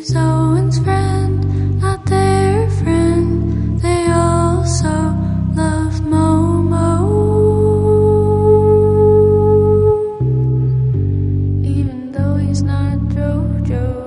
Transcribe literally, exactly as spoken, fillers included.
He's Owen's friend, not their friend. They also love Momo. Even though he's not JoJo.